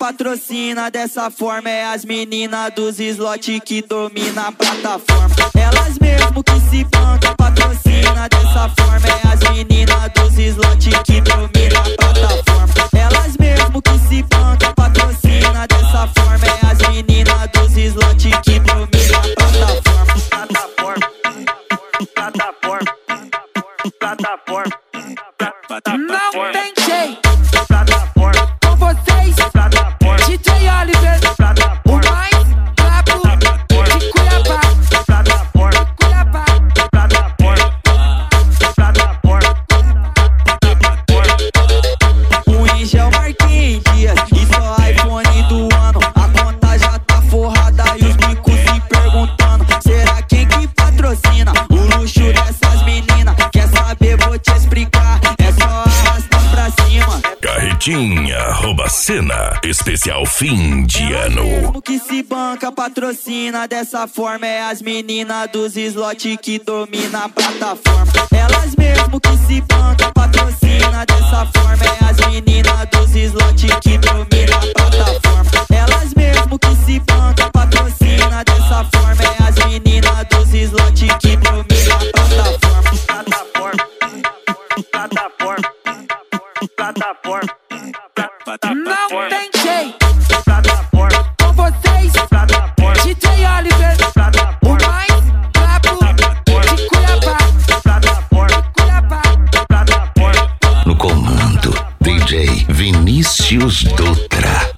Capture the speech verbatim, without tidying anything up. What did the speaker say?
patrocina dessa forma é as meninas dos slot que domina a plataforma. Elas mesmo que se bancam, patrocina dessa forma é as meninas dos slot que domina a plataforma. Elas mesmo que se bancam, patrocina dessa forma é as meninas dos slot que domina a plataforma. Plataforma, plataforma, plataforma. Não tem jeito com vocês, D J Oliver, o mais brabo de Cuiabá, Cuiabá. O Ingel Marquinhos Dias e só iPhone do ano. A conta já tá forrada e os bicos se perguntando: será quem que patrocina o luxo dessas meninas? Quer saber? Vou te explicar. É só arrastar pra cima. Carretinha rouba cena, especial fim de ano. Mesmo que se banca, patrocina dessa forma é as meninas dos slot que domina a plataforma. Elas mesmo que se banca, patrocina dessa forma é as meninas dos slot que domina a plataforma. Elas mesmo que se banca, patrocina dessa forma é as meninas dos slot que domina a plataforma. Plataforma, plataforma, plataforma. Não tem jeito com vocês, D J Oliver, o mais brabo de Cuiabá, Cuiabá. No comando, D J Vinícius Dutra.